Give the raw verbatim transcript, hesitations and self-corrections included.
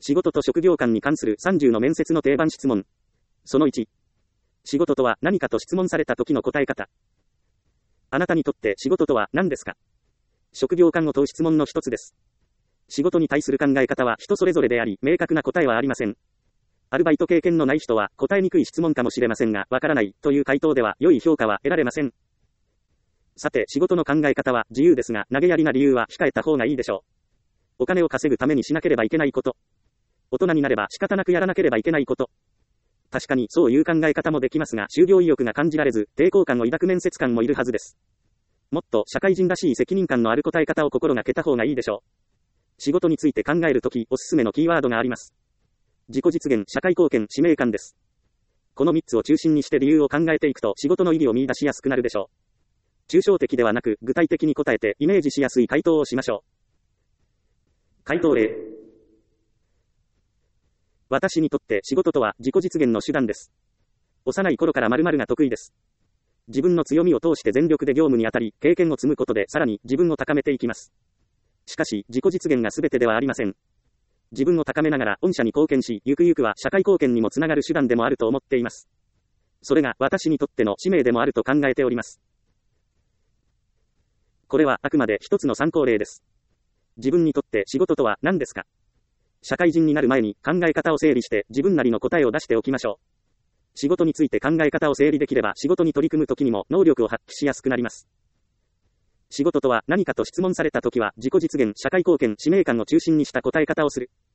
仕事と職業観に関するさんじゅうの面接の定番質問。そのいち。仕事とは何かと質問された時の答え方。あなたにとって仕事とは何ですか？職業観を問う質問の一つです。仕事に対する考え方は人それぞれであり、明確な答えはありません。アルバイト経験のない人は答えにくい質問かもしれませんが、わからないという回答では良い評価は得られません。さて、仕事の考え方は自由ですが、投げやりな理由は控えた方がいいでしょう。お金を稼ぐためにしなければいけないこと。大人になれば仕方なくやらなければいけないこと。確かにそういう考え方もできますが、就業意欲が感じられず、抵抗感を抱く面接官もいるはずです。もっと社会人らしい責任感のある答え方を心がけた方がいいでしょう。仕事について考えるとき、おすすめのキーワードがあります。自己実現、社会貢献、使命感です。このみっつを中心にして理由を考えていくと仕事の意義を見出しやすくなるでしょう。抽象的ではなく、具体的に答えてイメージしやすい回答をしましょう。回答例。私にとって仕事とは自己実現の手段です。幼い頃から〇〇が得意です。自分の強みを通して全力で業務に当たり、経験を積むことでさらに自分を高めていきます。しかし、自己実現が全てではありません。自分を高めながら御社に貢献し、ゆくゆくは社会貢献にもつながる手段でもあると思っています。それが私にとっての使命でもあると考えております。これはあくまで一つの参考例です。自分にとって仕事とは何ですか？社会人になる前に考え方を整理して自分なりの答えを出しておきましょう。仕事について考え方を整理できれば仕事に取り組むときにも能力を発揮しやすくなります。仕事とは何かと質問されたときは自己実現、社会貢献、使命感を中心にした答え方をする。